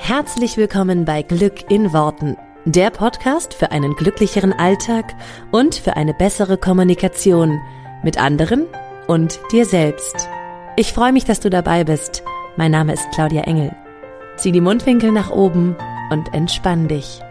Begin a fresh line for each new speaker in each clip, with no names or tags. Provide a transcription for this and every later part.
Herzlich willkommen bei Glück in Worten, der Podcast für einen glücklicheren Alltag und für eine bessere Kommunikation mit anderen und dir selbst. Ich freue mich, dass du dabei bist. Mein Name ist Claudia Engel. Zieh die Mundwinkel nach oben und entspann dich.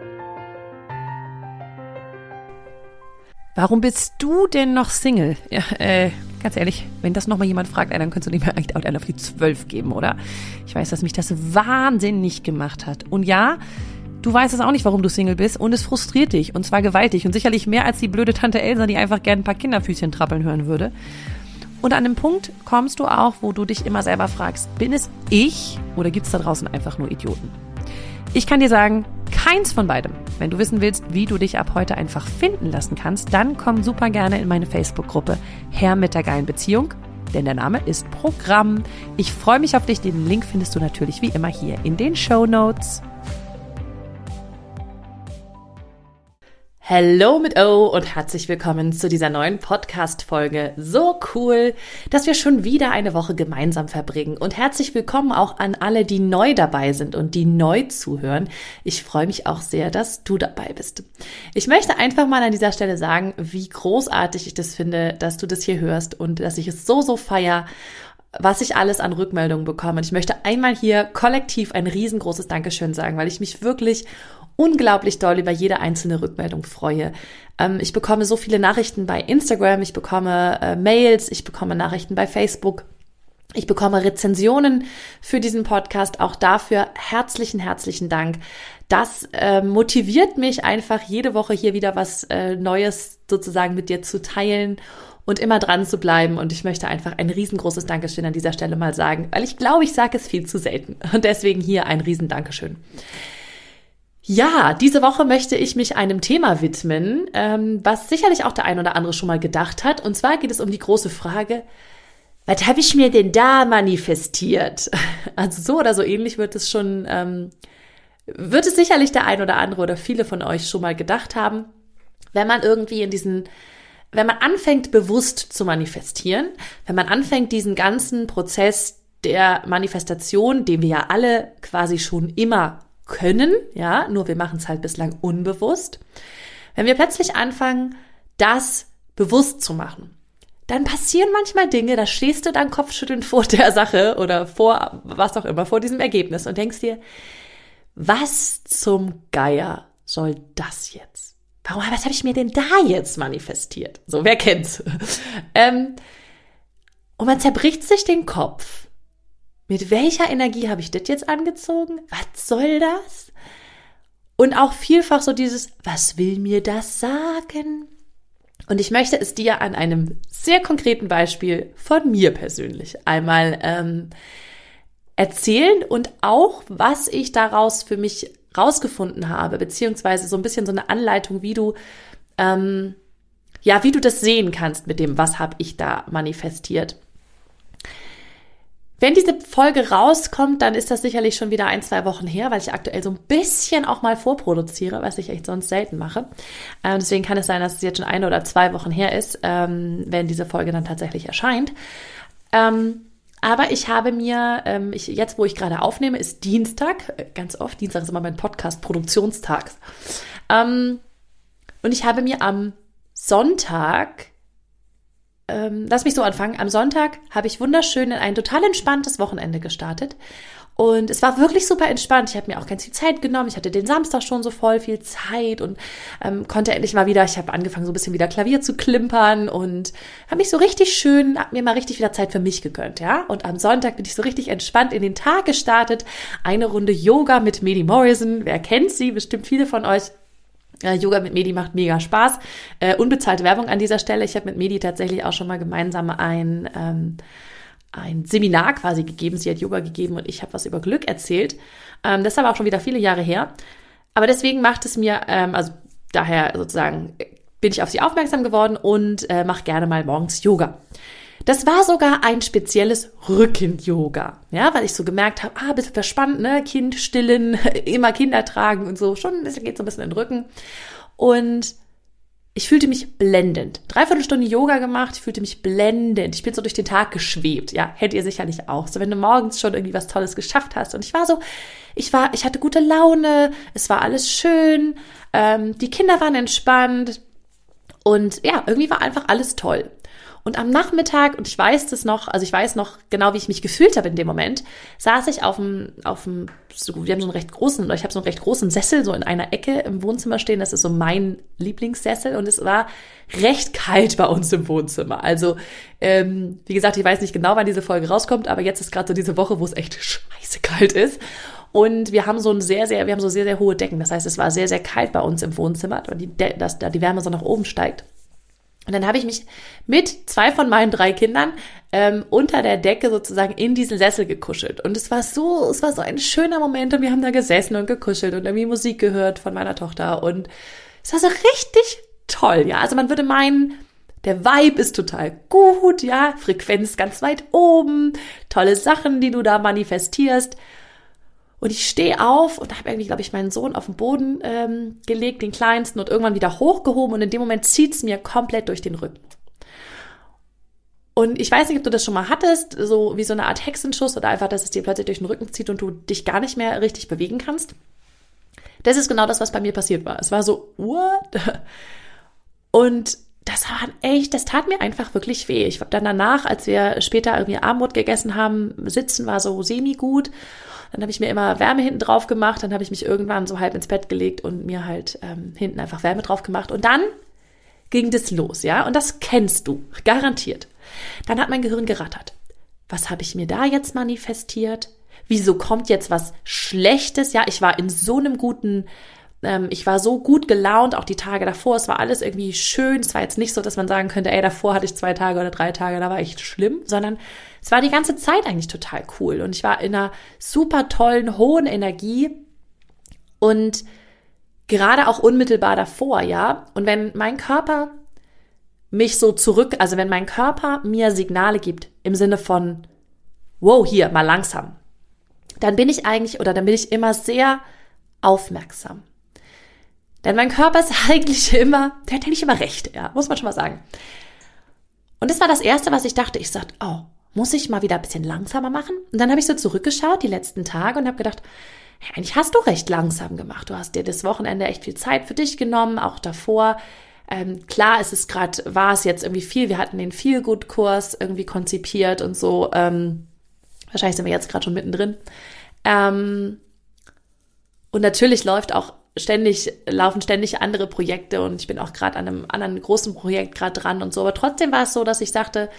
Warum bist du denn noch Single? Ja, ganz ehrlich, wenn das nochmal jemand fragt, dann könntest du dem eigentlich auch einen auf die 12 geben, oder? Ich weiß, dass mich das wahnsinnig gemacht hat. Und ja, du weißt es auch nicht, warum du Single bist und es frustriert dich und zwar gewaltig und sicherlich mehr als die blöde Tante Elsa, die einfach gerne ein paar Kinderfüßchen trappeln hören würde. Und an dem Punkt kommst du auch, wo du dich immer selber fragst, bin es ich oder gibt es da draußen einfach nur Idioten? Ich kann dir sagen, keins von beidem. Wenn du wissen willst, wie du dich ab heute einfach finden lassen kannst, dann komm super gerne in meine Facebook-Gruppe Herr mit der geilen Beziehung, denn der Name ist Programm. Ich freue mich auf dich. Den Link findest du natürlich wie immer hier in den Shownotes.
Hallo mit O und herzlich willkommen zu dieser neuen Podcast-Folge. So cool, dass wir schon wieder eine Woche gemeinsam verbringen und herzlich willkommen auch an alle, die neu dabei sind und die neu zuhören. Ich freue mich auch sehr, dass du dabei bist. Ich möchte einfach mal an dieser Stelle sagen, wie großartig ich das finde, dass du das hier hörst und dass ich es so feiere, was ich alles an Rückmeldungen bekomme. Und ich möchte einmal hier kollektiv ein riesengroßes Dankeschön sagen, weil ich mich wirklich unglaublich doll über jede einzelne Rückmeldung freue. Ich bekomme so viele Nachrichten bei Instagram, ich bekomme Mails, ich bekomme Nachrichten bei Facebook, ich bekomme Rezensionen für diesen Podcast. Auch dafür herzlichen Dank. Das motiviert mich einfach, jede Woche hier wieder was Neues sozusagen mit dir zu teilen und immer dran zu bleiben. Und ich möchte einfach ein riesengroßes Dankeschön an dieser Stelle mal sagen, weil ich glaube, ich sage es viel zu selten. Und deswegen hier ein riesen Dankeschön. Ja, diese Woche möchte ich mich einem Thema widmen, was sicherlich auch der ein oder andere schon mal gedacht hat. Und zwar geht es um die große Frage, was habe ich mir denn da manifestiert? Also so oder so ähnlich wird es sicherlich der ein oder andere oder viele von euch schon mal gedacht haben, wenn man irgendwie wenn man anfängt bewusst zu manifestieren, wenn man anfängt diesen ganzen Prozess der Manifestation, den wir ja alle quasi schon immer können, ja, nur wir machen es halt bislang unbewusst. Wenn wir plötzlich anfangen, das bewusst zu machen, dann passieren manchmal Dinge, da stehst du dann kopfschüttelnd vor der Sache oder vor was auch immer, vor diesem Ergebnis und denkst dir, was zum Geier soll das jetzt? Was habe ich mir denn da jetzt manifestiert? So, wer kennt's? Und man zerbricht sich den Kopf. Mit welcher Energie habe ich das jetzt angezogen? Was soll das? Und auch vielfach so dieses, was will mir das sagen? Und ich möchte es dir an einem sehr konkreten Beispiel von mir persönlich einmal erzählen und auch, was ich daraus für mich rausgefunden habe, beziehungsweise so ein bisschen so eine Anleitung, wie du das sehen kannst mit dem, was habe ich da manifestiert. Wenn diese Folge rauskommt, dann ist das sicherlich schon wieder 1-2 Wochen her, weil ich aktuell so ein bisschen auch mal vorproduziere, was ich echt sonst selten mache. Deswegen kann es sein, dass es jetzt schon 1 oder 2 Wochen her ist, wenn diese Folge dann tatsächlich erscheint. Aber ich habe mir, jetzt wo ich gerade aufnehme, ist Dienstag, ganz oft, Dienstag ist immer mein Podcast-Produktionstag. Und ich habe mir am Sonntag, lass mich so anfangen. Am Sonntag habe ich wunderschön in ein total entspanntes Wochenende gestartet. Und es war wirklich super entspannt. Ich habe mir auch ganz viel Zeit genommen. Ich hatte den Samstag schon so voll viel Zeit und konnte endlich mal wieder, ich habe angefangen so ein bisschen wieder Klavier zu klimpern und habe mich so richtig schön, habe mir mal richtig wieder Zeit für mich gegönnt, ja. Und am Sonntag bin ich so richtig entspannt in den Tag gestartet. Eine Runde Yoga mit Medi Morrison. Wer kennt sie? Bestimmt viele von euch. Yoga mit Medi macht mega Spaß. Unbezahlte Werbung an dieser Stelle. Ich habe mit Medi tatsächlich auch schon mal gemeinsam ein Seminar quasi gegeben. Sie hat Yoga gegeben und ich habe was über Glück erzählt. Das ist aber auch schon wieder viele Jahre her. Aber deswegen macht es mir, daher sozusagen bin ich auf sie aufmerksam geworden und mache gerne mal morgens Yoga. Das war sogar ein spezielles Rücken-Yoga, ja, weil ich so gemerkt habe, bisschen verspannt, ne, Kind stillen, immer Kinder tragen und so, schon geht so ein bisschen in den Rücken. Und ich fühlte mich blendend. 3/4 Stunde Yoga gemacht, ich fühlte mich blendend. Ich bin so durch den Tag geschwebt, ja, hättet ihr sicherlich auch. So, wenn du morgens schon irgendwie was Tolles geschafft hast. Und ich hatte gute Laune, es war alles schön, die Kinder waren entspannt und ja, irgendwie war einfach alles toll. Und am Nachmittag, und ich weiß noch genau, wie ich mich gefühlt habe in dem Moment, saß ich wir haben so einen recht großen Sessel so in einer Ecke im Wohnzimmer stehen. Das ist so mein Lieblingssessel und es war recht kalt bei uns im Wohnzimmer. Also, wie gesagt, ich weiß nicht genau, wann diese Folge rauskommt, aber jetzt ist gerade so diese Woche, wo es echt scheiße kalt ist. Und wir haben so sehr, sehr hohe Decken. Das heißt, es war sehr, sehr kalt bei uns im Wohnzimmer, weil die Wärme so nach oben steigt. Und dann habe ich mich mit 2 von meinen 3 Kindern unter der Decke sozusagen in diesen Sessel gekuschelt. Und es war so ein schöner Moment und wir haben da gesessen und gekuschelt und irgendwie Musik gehört von meiner Tochter. Und es war so richtig toll, ja. Also man würde meinen, der Vibe ist total gut, ja. Frequenz ganz weit oben, tolle Sachen, die du da manifestierst. Und ich stehe auf und habe irgendwie, glaube ich, meinen Sohn auf den Boden gelegt, den kleinsten, und irgendwann wieder hochgehoben. Und in dem Moment zieht es mir komplett durch den Rücken. Und ich weiß nicht, ob du das schon mal hattest, so wie so eine Art Hexenschuss oder einfach, dass es dir plötzlich durch den Rücken zieht und du dich gar nicht mehr richtig bewegen kannst. Das ist genau das, was bei mir passiert war. Es war so, what? Und das tat mir einfach wirklich weh. Ich habe dann danach, als wir später irgendwie Abendbrot gegessen haben, sitzen war so semi-gut. Dann habe ich mir immer Wärme hinten drauf gemacht. Dann habe ich mich irgendwann so halb ins Bett gelegt und mir halt hinten einfach Wärme drauf gemacht. Und dann ging das los, ja. Und das kennst du, garantiert. Dann hat mein Gehirn gerattert. Was habe ich mir da jetzt manifestiert? Wieso kommt jetzt was Schlechtes? Ja, ich war so gut gelaunt, auch die Tage davor. Es war alles irgendwie schön. Es war jetzt nicht so, dass man sagen könnte, davor hatte ich 2 Tage oder 3 Tage, da war echt schlimm, sondern es war die ganze Zeit eigentlich total cool. Und ich war in einer super tollen, hohen Energie und gerade auch unmittelbar davor, ja. Und wenn mein Körper wenn mein Körper mir Signale gibt im Sinne von, wow, hier, mal langsam, dann bin ich immer sehr aufmerksam. Denn mein Körper ist eigentlich der hat eigentlich immer recht, ja, muss man schon mal sagen. Und das war das Erste, was ich dachte. Ich sagte, muss ich mal wieder ein bisschen langsamer machen? Und dann habe ich so zurückgeschaut, die letzten Tage, und habe gedacht, hey, eigentlich hast du recht langsam gemacht. Du hast dir das Wochenende echt viel Zeit für dich genommen, auch davor. Klar, war es jetzt irgendwie viel. Wir hatten den Feel-Good-Kurs irgendwie konzipiert und so. Wahrscheinlich sind wir jetzt gerade schon mittendrin. Und natürlich laufen ständig andere Projekte und ich bin auch gerade an einem anderen großen Projekt gerade dran und so. Aber trotzdem war es so, dass ich sagte,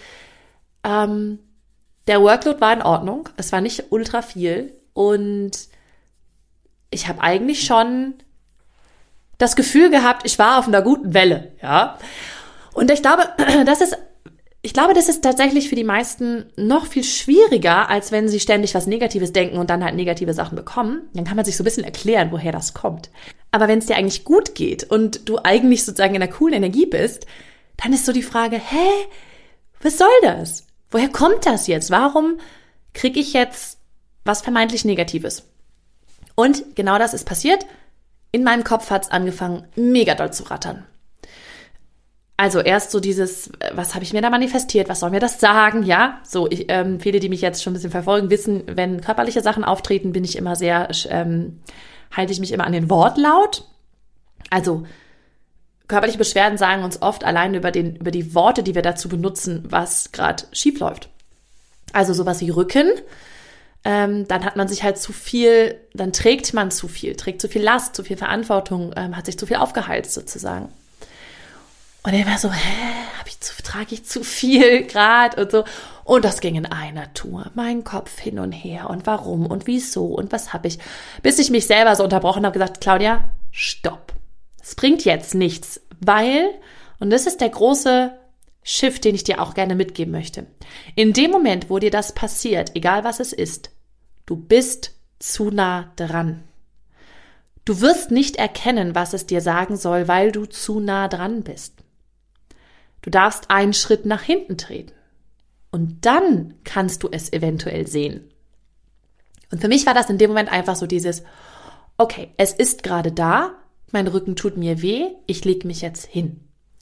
der Workload war in Ordnung. Es war nicht ultra viel und ich habe eigentlich schon das Gefühl gehabt, ich war auf einer guten Welle, ja. Und ich glaube, das ist tatsächlich für die meisten noch viel schwieriger, als wenn sie ständig was Negatives denken und dann halt negative Sachen bekommen. Dann kann man sich so ein bisschen erklären, woher das kommt. Aber wenn es dir eigentlich gut geht und du eigentlich sozusagen in einer coolen Energie bist, dann ist so die Frage, was soll das? Woher kommt das jetzt? Warum kriege ich jetzt was vermeintlich Negatives? Und genau das ist passiert. In meinem Kopf hat es angefangen, mega doll zu rattern. Also erst so dieses, was habe ich mir da manifestiert, was soll mir das sagen, ja? So, viele, die mich jetzt schon ein bisschen verfolgen, wissen, wenn körperliche Sachen auftreten, bin ich immer halte ich mich immer an den Wortlaut. Also körperliche Beschwerden sagen uns oft allein über die Worte, die wir dazu benutzen, was gerade schief läuft. Also sowas wie Rücken, dann hat man sich halt dann trägt man zu viel Last, zu viel Verantwortung, hat sich zu viel aufgeheizt sozusagen. Und er war so, trage ich zu viel gerade und so. Und das ging in einer Tour. Mein Kopf hin und her und warum und wieso und was habe ich. Bis ich mich selber so unterbrochen habe, gesagt, Claudia, stopp. Es bringt jetzt nichts, und das ist der große Shift, den ich dir auch gerne mitgeben möchte. In dem Moment, wo dir das passiert, egal was es ist, du bist zu nah dran. Du wirst nicht erkennen, was es dir sagen soll, weil du zu nah dran bist. Du darfst einen Schritt nach hinten treten. Und dann kannst du es eventuell sehen. Und für mich war das in dem Moment einfach so dieses, okay, es ist gerade da, mein Rücken tut mir weh, ich lege mich jetzt hin.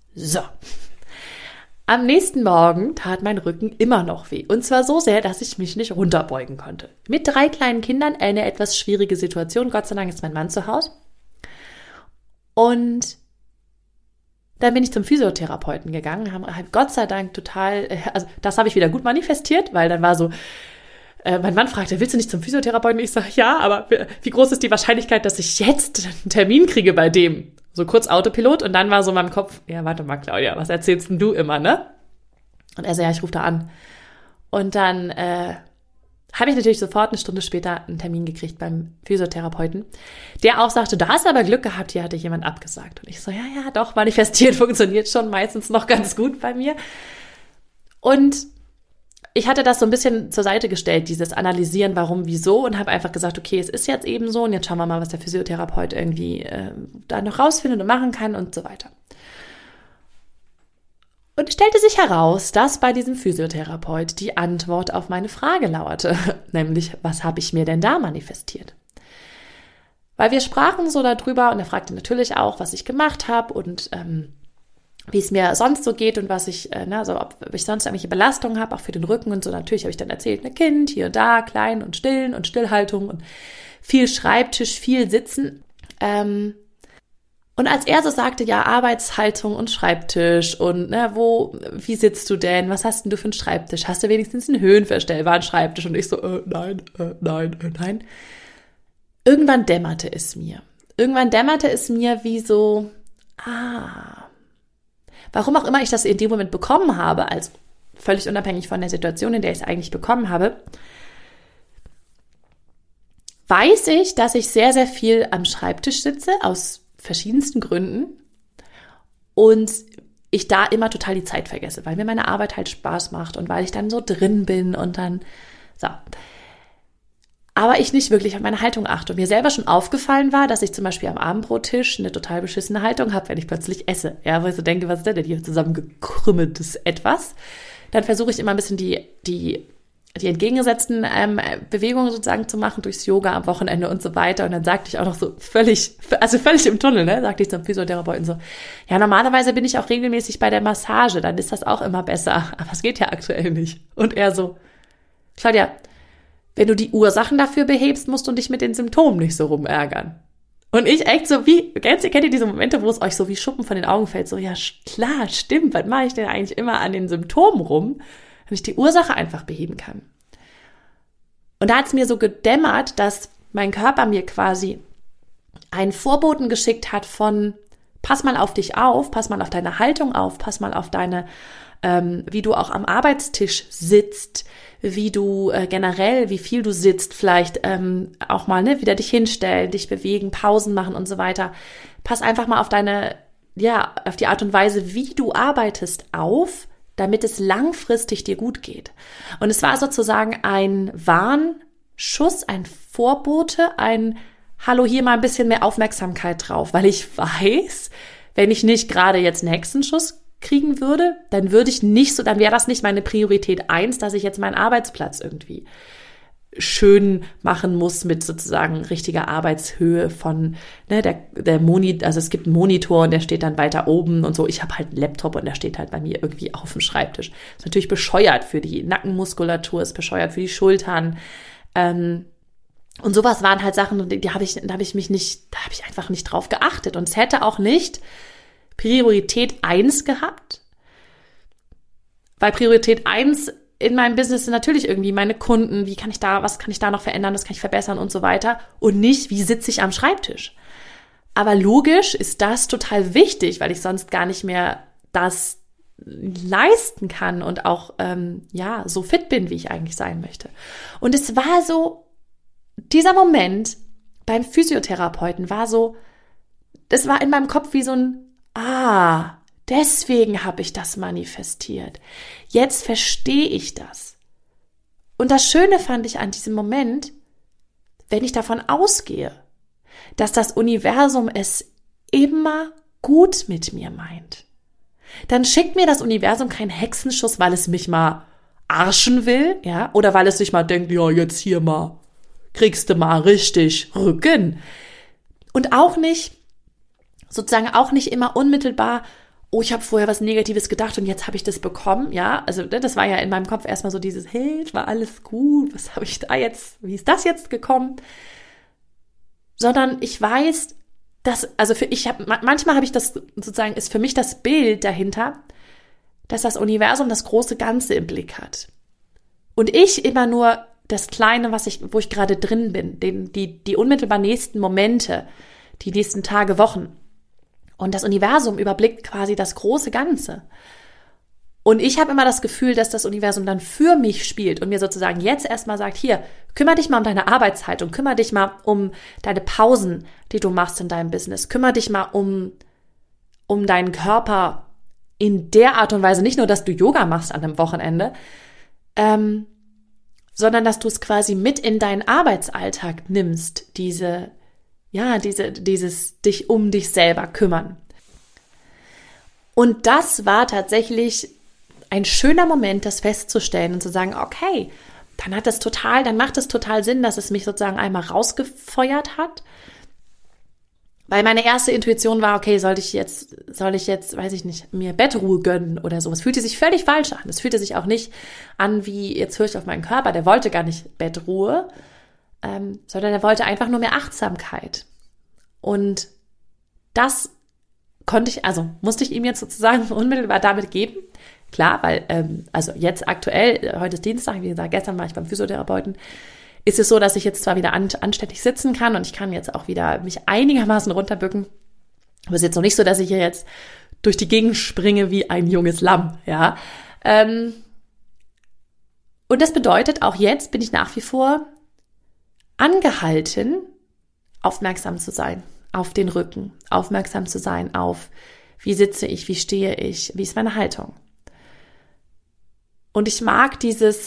So. Am nächsten Morgen tat mein Rücken immer noch weh. Und zwar so sehr, dass ich mich nicht runterbeugen konnte. Mit 3 kleinen Kindern eine etwas schwierige Situation. Gott sei Dank ist mein Mann zu Hause. Und dann bin ich zum Physiotherapeuten gegangen, haben Gott sei Dank also das habe ich wieder gut manifestiert, weil dann war so, mein Mann fragte, willst du nicht zum Physiotherapeuten? Ich sage, ja, aber wie groß ist die Wahrscheinlichkeit, dass ich jetzt einen Termin kriege bei dem? So kurz Autopilot und dann war so in meinem Kopf, ja, warte mal, Claudia, was erzählst denn du immer, ne? Und er so, ja, ich rufe da an. Und dann habe ich natürlich sofort eine Stunde später einen Termin gekriegt beim Physiotherapeuten, der auch sagte, du hast aber Glück gehabt, hier hatte jemand abgesagt. Und ich so, ja, doch, manifestiert funktioniert schon meistens noch ganz gut bei mir. Und ich hatte das so ein bisschen zur Seite gestellt, dieses Analysieren, warum, wieso, und habe einfach gesagt, okay, es ist jetzt eben so und jetzt schauen wir mal, was der Physiotherapeut irgendwie da noch rausfindet und machen kann und so weiter. Und es stellte sich heraus, dass bei diesem Physiotherapeut die Antwort auf meine Frage lauerte, nämlich, was habe ich mir denn da manifestiert? Weil wir sprachen so darüber und er fragte natürlich auch, was ich gemacht habe und wie es mir sonst so geht und was ich, ob ich sonst irgendwelche Belastungen habe, auch für den Rücken und so. Natürlich habe ich dann erzählt, ein Kind, hier und da, klein und stillen und Stillhaltung und viel Schreibtisch, viel Sitzen. Und als er so sagte, ja, Arbeitshaltung und Schreibtisch und wie sitzt du denn? Was hast denn du für einen Schreibtisch? Hast du wenigstens einen höhenverstellbaren Schreibtisch? Und ich so, nein. Irgendwann dämmerte es mir wie so, warum auch immer ich das in dem Moment bekommen habe, als völlig unabhängig von der Situation, in der ich es eigentlich bekommen habe, weiß ich, dass ich sehr, sehr viel am Schreibtisch sitze, aus verschiedensten Gründen und ich da immer total die Zeit vergesse, weil mir meine Arbeit halt Spaß macht und weil ich dann so drin bin und dann so. Aber ich nicht wirklich auf meine Haltung achte. Und mir selber schon aufgefallen war, dass ich zum Beispiel am Abendbrottisch eine total beschissene Haltung habe, wenn ich plötzlich esse. Ja, wo ich so denke, was ist denn hier zusammengekrümmeltes Etwas? Dann versuche ich immer ein bisschen die entgegengesetzten Bewegungen sozusagen zu machen, durchs Yoga am Wochenende und so weiter. Und dann sagte ich auch noch so völlig im Tunnel, sagte ich zum Physiotherapeuten so, ja, normalerweise bin ich auch regelmäßig bei der Massage, dann ist das auch immer besser. Aber es geht ja aktuell nicht. Und er so, Claudia, wenn du die Ursachen dafür behebst, musst du dich mit den Symptomen nicht so rumärgern. Und ich echt so kennt ihr diese Momente, wo es euch so wie Schuppen von den Augen fällt, so, ja, klar, stimmt, was mache ich denn eigentlich immer an den Symptomen rum, wenn ich die Ursache einfach beheben kann? Und da hat es mir so gedämmert, dass mein Körper mir quasi einen Vorboten geschickt hat von, pass mal auf dich auf, pass mal auf deine Haltung auf, pass mal auf deine, wie du auch am Arbeitstisch sitzt, wie du generell, wie viel du sitzt, vielleicht auch mal wieder dich hinstellen, dich bewegen, Pausen machen und so weiter. Pass einfach mal auf auf die Art und Weise, wie du arbeitest auf, damit es langfristig dir gut geht. Und es war sozusagen ein Warnschuss, ein Vorbote, ein Hallo, hier mal ein bisschen mehr Aufmerksamkeit drauf, weil ich weiß, wenn ich nicht gerade jetzt einen Hexenschuss kriegen würde, dann wäre das nicht meine Priorität 1, dass ich jetzt meinen Arbeitsplatz irgendwie schön machen muss mit sozusagen richtiger Arbeitshöhe von der Monitor, also es gibt einen Monitor und der steht dann weiter oben und so. Ich habe halt einen Laptop und der steht halt bei mir irgendwie auf dem Schreibtisch. Ist natürlich bescheuert für die Nackenmuskulatur, ist bescheuert für die Schultern. Und sowas waren halt Sachen, da habe ich einfach nicht drauf geachtet. Und es hätte auch nicht Priorität 1 gehabt, weil Priorität 1 in meinem Business sind natürlich irgendwie meine Kunden, was kann ich da noch verändern, was kann ich verbessern und so weiter und nicht, wie sitze ich am Schreibtisch. Aber logisch ist das total wichtig, weil ich sonst gar nicht mehr das leisten kann und auch so fit bin, wie ich eigentlich sein möchte. Und es war so, dieser Moment beim Physiotherapeuten das war in meinem Kopf wie so ein deswegen habe ich das manifestiert. Jetzt verstehe ich das. Und das Schöne fand ich an diesem Moment, wenn ich davon ausgehe, dass das Universum es immer gut mit mir meint, dann schickt mir das Universum keinen Hexenschuss, weil es mich mal arschen will, ja, oder weil es sich mal denkt, ja, jetzt hier mal, kriegst du mal richtig Rücken. Und auch nicht immer unmittelbar, oh, ich habe vorher was Negatives gedacht und jetzt habe ich das bekommen, ja, also das war ja in meinem Kopf erstmal so dieses, hey, war alles gut, was habe ich da jetzt, wie ist das jetzt gekommen? Sondern ich weiß, dass, also manchmal habe ich das sozusagen, ist für mich das Bild dahinter, dass das Universum das große Ganze im Blick hat. Und ich immer nur das Kleine, wo ich gerade drin bin, die unmittelbar nächsten Momente, die nächsten Tage, Wochen. Und das Universum überblickt quasi das große Ganze. Und ich habe immer das Gefühl, dass das Universum dann für mich spielt und mir sozusagen jetzt erstmal sagt, hier, kümmere dich mal um deine Arbeitshaltung, kümmere dich mal um deine Pausen, die du machst in deinem Business, kümmere dich mal um deinen Körper in der Art und Weise, nicht nur, dass du Yoga machst an einem Wochenende, sondern dass du es quasi mit in deinen Arbeitsalltag nimmst, dieses dich um dich selber kümmern. Und das war tatsächlich ein schöner Moment, das festzustellen und zu sagen, okay, dann macht es total Sinn, dass es mich sozusagen einmal rausgefeuert hat. Weil meine erste Intuition war, okay, soll ich jetzt, weiß ich nicht, mir Bettruhe gönnen oder so. Es fühlte sich völlig falsch an. Es fühlte sich auch nicht an, wie, jetzt höre ich auf meinen Körper, der wollte gar nicht Bettruhe, sondern er wollte einfach nur mehr Achtsamkeit. Und das musste ich ihm jetzt sozusagen unmittelbar damit geben. Klar, weil, also jetzt aktuell, heute ist Dienstag, wie gesagt, gestern war ich beim Physiotherapeuten, ist es so, dass ich jetzt zwar wieder anständig sitzen kann und ich kann jetzt auch wieder mich einigermaßen runterbücken, aber es ist jetzt noch nicht so, dass ich hier jetzt durch die Gegend springe wie ein junges Lamm, ja. Und das bedeutet, auch jetzt bin ich nach wie vor angehalten, aufmerksam zu sein auf den Rücken, aufmerksam zu sein auf, wie sitze ich, wie stehe ich, wie ist meine Haltung. Und ich mag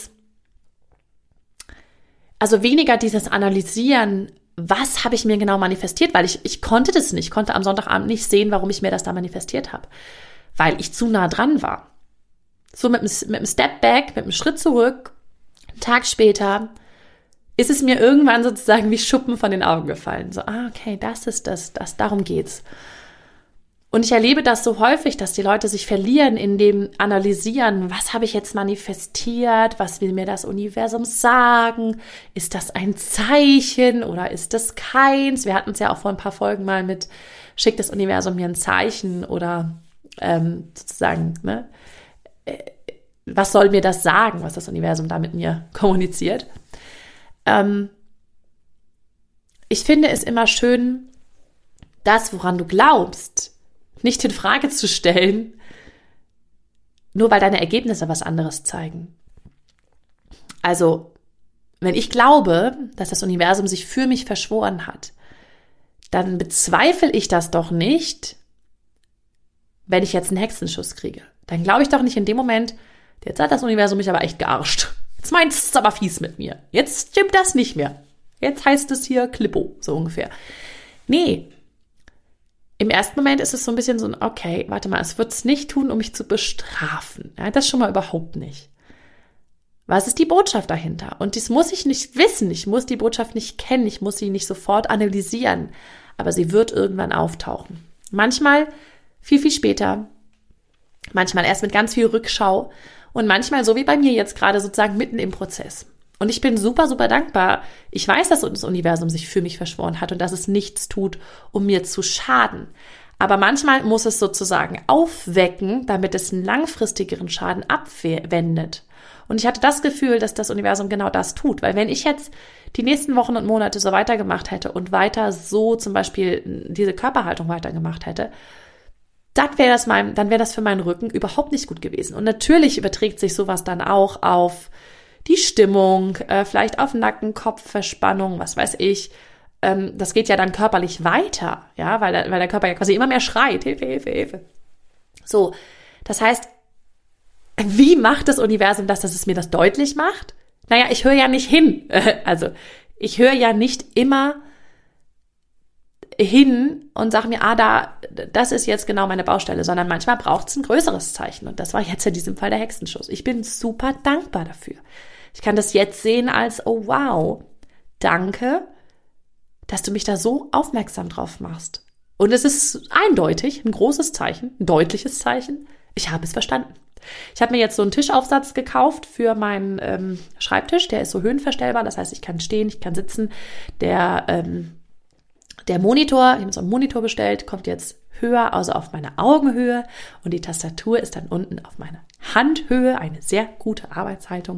weniger dieses Analysieren, was habe ich mir genau manifestiert, weil ich konnte das nicht, konnte am Sonntagabend nicht sehen, warum ich mir das da manifestiert habe, weil ich zu nah dran war. So mit einem Step Back, mit einem Schritt zurück, einen Tag später, ist es mir irgendwann sozusagen wie Schuppen von den Augen gefallen. So, okay, das ist das, darum geht's. Und ich erlebe das so häufig, dass die Leute sich verlieren in dem Analysieren, was habe ich jetzt manifestiert, was will mir das Universum sagen, ist das ein Zeichen oder ist das keins? Wir hatten es ja auch vor ein paar Folgen mal mit, schickt das Universum mir ein Zeichen oder sozusagen, ne? Was soll mir das sagen, was das Universum da mit mir kommuniziert? Ich finde es immer schön, das, woran du glaubst, nicht in Frage zu stellen, nur weil deine Ergebnisse was anderes zeigen. Also, wenn ich glaube, dass das Universum sich für mich verschworen hat, dann bezweifle ich das doch nicht, wenn ich jetzt einen Hexenschuss kriege. Dann glaube ich doch nicht in dem Moment, jetzt hat das Universum mich aber echt gearscht. Jetzt meint es aber fies mit mir. Jetzt stimmt das nicht mehr. Jetzt heißt es hier Klippo, so ungefähr. Nee. Im ersten Moment ist es so ein bisschen so okay, warte mal, es wird es nicht tun, um mich zu bestrafen. Ja, das schon mal überhaupt nicht. Was ist die Botschaft dahinter? Und das muss ich nicht wissen. Ich muss die Botschaft nicht kennen. Ich muss sie nicht sofort analysieren. Aber sie wird irgendwann auftauchen. Manchmal viel, viel später. Manchmal erst mit ganz viel Rückschau. Und manchmal, so wie bei mir jetzt gerade, sozusagen mitten im Prozess. Und ich bin super, super dankbar. Ich weiß, dass das Universum sich für mich verschworen hat und dass es nichts tut, um mir zu schaden. Aber manchmal muss es sozusagen aufwecken, damit es einen langfristigeren Schaden abwendet. Und ich hatte das Gefühl, dass das Universum genau das tut. Weil wenn ich jetzt die nächsten Wochen und Monate so weitergemacht hätte und weiter so zum Beispiel diese Körperhaltung weitergemacht hätte, dann wäre das für meinen Rücken überhaupt nicht gut gewesen. Und natürlich überträgt sich sowas dann auch auf die Stimmung, vielleicht auf Nacken, Kopfverspannung, was weiß ich. Das geht ja dann körperlich weiter, ja, weil der Körper ja quasi immer mehr schreit, Hilfe, Hilfe, Hilfe. So, das heißt, wie macht das Universum das, dass es mir das deutlich macht? Naja, ich höre ja nicht hin. Also, ich höre ja nicht immer hin und sage mir, das ist jetzt genau meine Baustelle, sondern manchmal braucht es ein größeres Zeichen. Und das war jetzt in diesem Fall der Hexenschuss. Ich bin super dankbar dafür. Ich kann das jetzt sehen als, oh wow, danke, dass du mich da so aufmerksam drauf machst. Und es ist eindeutig ein großes Zeichen, ein deutliches Zeichen. Ich habe es verstanden. Ich habe mir jetzt so einen Tischaufsatz gekauft für meinen Schreibtisch. Der ist so höhenverstellbar, das heißt, ich kann stehen, ich kann sitzen. Der Monitor, ich habe so einen Monitor bestellt, kommt jetzt höher, also auf meine Augenhöhe. Und die Tastatur ist dann unten auf meine Handhöhe. Eine sehr gute Arbeitshaltung.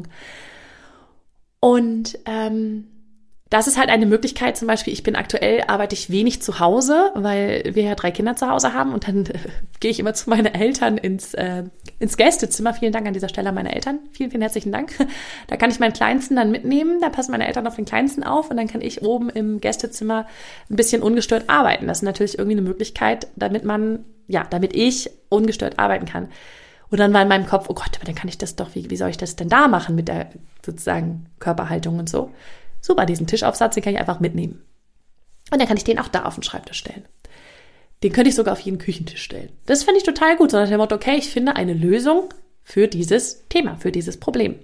Und das ist halt eine Möglichkeit, zum Beispiel, arbeite ich wenig zu Hause, weil wir ja 3 Kinder zu Hause haben und dann gehe ich immer zu meinen Eltern ins Gästezimmer. Vielen Dank an dieser Stelle an meine Eltern. Vielen, vielen herzlichen Dank. Da kann ich meinen Kleinsten dann mitnehmen, da passen meine Eltern auf den Kleinsten auf und dann kann ich oben im Gästezimmer ein bisschen ungestört arbeiten. Das ist natürlich irgendwie eine Möglichkeit, damit ich ungestört arbeiten kann. Und dann war in meinem Kopf, oh Gott, aber dann kann ich das doch, wie soll ich das denn da machen mit der sozusagen Körperhaltung und so. Super, diesen Tischaufsatz, den kann ich einfach mitnehmen. Und dann kann ich den auch da auf den Schreibtisch stellen. Den könnte ich sogar auf jeden Küchentisch stellen. Das finde ich total gut, so nach dem Motto, okay, ich finde eine Lösung für dieses Thema, für dieses Problem.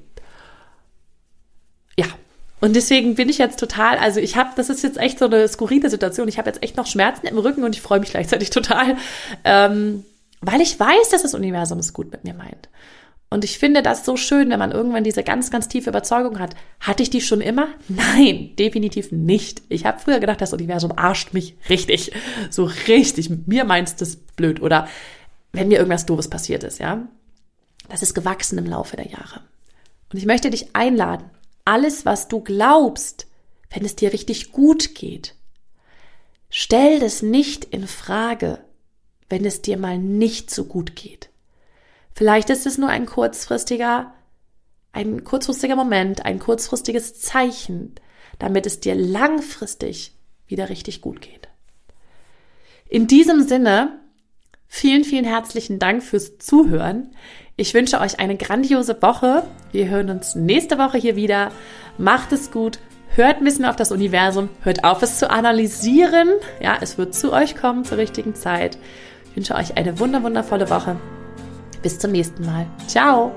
Ja, und deswegen bin ich jetzt total, das ist jetzt echt so eine skurrile Situation. Ich habe jetzt echt noch Schmerzen im Rücken und ich freue mich gleichzeitig total, weil ich weiß, dass das Universum es gut mit mir meint. Und ich finde das so schön, wenn man irgendwann diese ganz, ganz tiefe Überzeugung hat. Hatte ich die schon immer? Nein, definitiv nicht. Ich habe früher gedacht, das Universum arscht mich richtig. So richtig. Mit mir meinst du es blöd. Oder wenn mir irgendwas Doofes passiert ist, ja. Das ist gewachsen im Laufe der Jahre. Und ich möchte dich einladen. Alles, was du glaubst, wenn es dir richtig gut geht, stell das nicht in Frage, wenn es dir mal nicht so gut geht. Vielleicht ist es nur ein kurzfristiger Moment, ein kurzfristiges Zeichen, damit es dir langfristig wieder richtig gut geht. In diesem Sinne, vielen, vielen herzlichen Dank fürs Zuhören. Ich wünsche euch eine grandiose Woche. Wir hören uns nächste Woche hier wieder. Macht es gut. Hört ein bisschen auf das Universum. Hört auf, es zu analysieren. Ja, es wird zu euch kommen zur richtigen Zeit. Ich wünsche euch eine wundervolle Woche. Bis zum nächsten Mal. Ciao!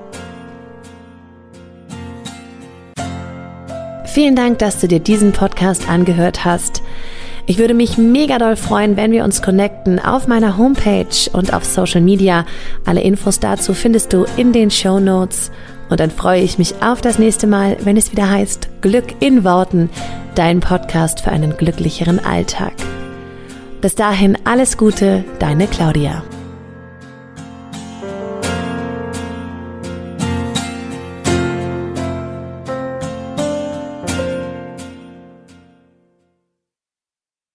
Vielen Dank, dass du dir diesen Podcast angehört hast. Ich würde mich mega doll freuen, wenn wir uns connecten auf meiner Homepage und auf Social Media. Alle Infos dazu findest du in den Shownotes. Und dann freue ich mich auf das nächste Mal, wenn es wieder heißt Glück in Worten, dein Podcast für einen glücklicheren Alltag. Bis dahin alles Gute, deine Claudia.